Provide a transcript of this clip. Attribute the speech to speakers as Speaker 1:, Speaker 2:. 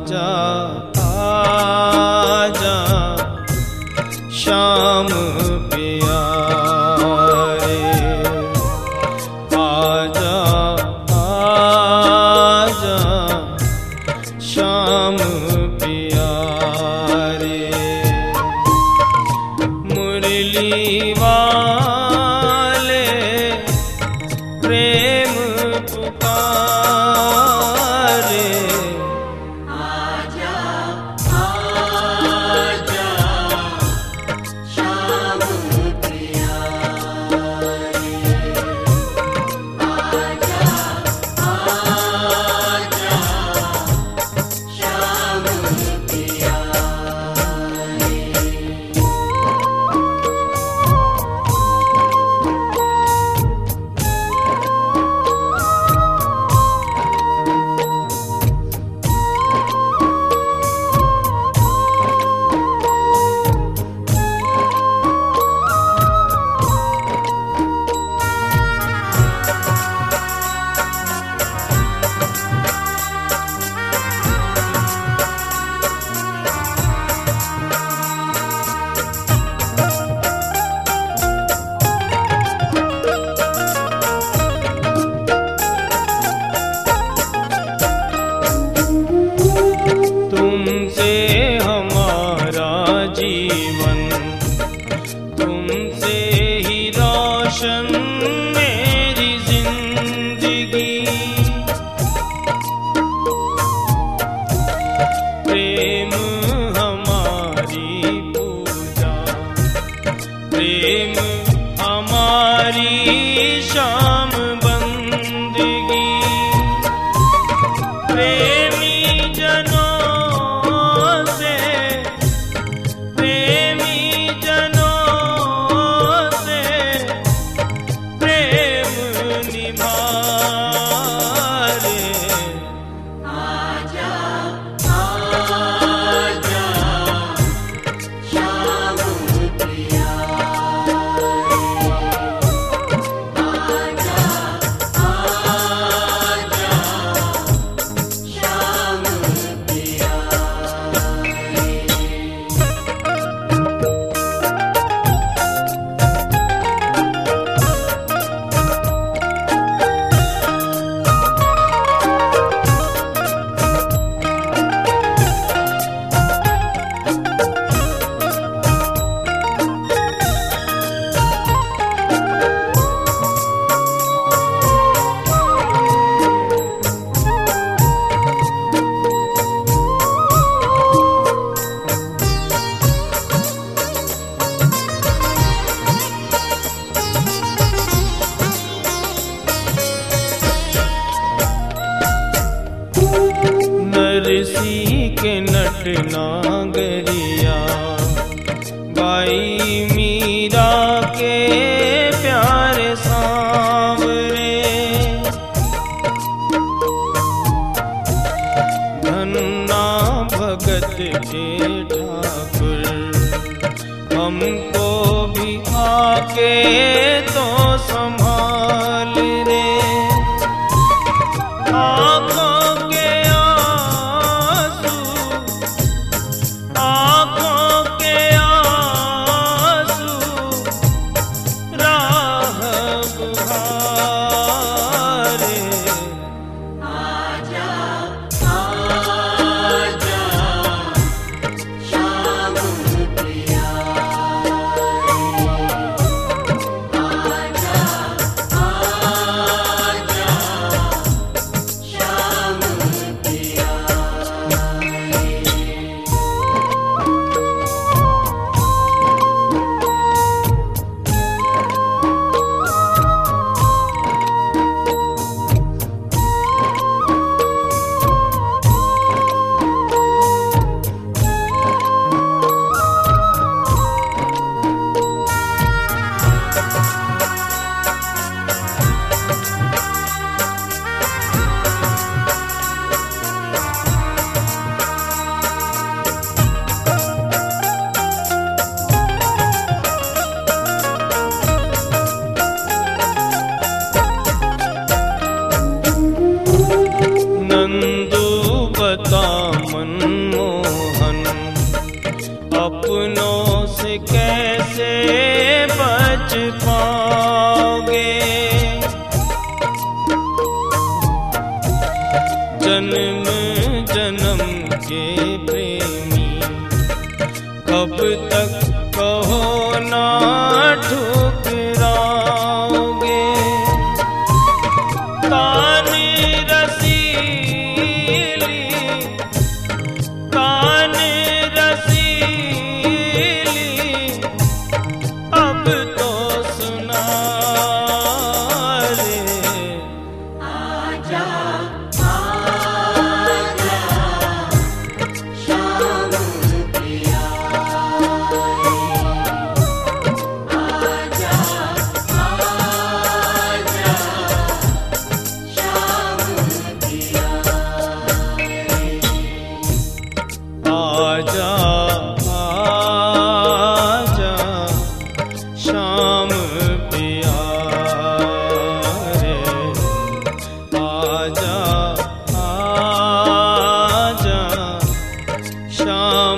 Speaker 1: आजा श्याम प्यारे, आजा आजा श्याम प्यारे। मुरली वाले प्रेम पुकारे,
Speaker 2: आजा आजा श्याम प्यारे, आजा आजा श्याम प्यारे।
Speaker 1: तुमसे हमारा जीवन, तुमसे ही रोशन मेरी जिंदगी। प्रेम हमारी पूजा, प्रेम हमारी शाम बंदगी। प्रेमी जनों से, प्रेमी जनों से प्रेम निभारे,
Speaker 2: आजा आजा श्याम प्यारे, आजा आजा श्याम प्यारे।
Speaker 1: नरसी के नट नागरिया, बाई मीरा के प्यारे सांवरे। धन्ना भगत के ठाकुर, हमको भी आके तो संभाल रे। आँखों के आंसू, आँखों के आंसू राह बुहारे,
Speaker 2: आजा आजा श्याम प्यारे, आजा
Speaker 1: मनमोहन, अपनों से कैसे बच पाओगे। जन्म जन्म के प्रेमी कब तक कहो ना ठुकराओगे। कान रसीली, कान रसीली, अब तो सुना रे।
Speaker 2: आजा आजा श्याम पिया आजा आजा श्याम पिया
Speaker 1: आजा आजा श्याम पिया रे, आजा आजा श्याम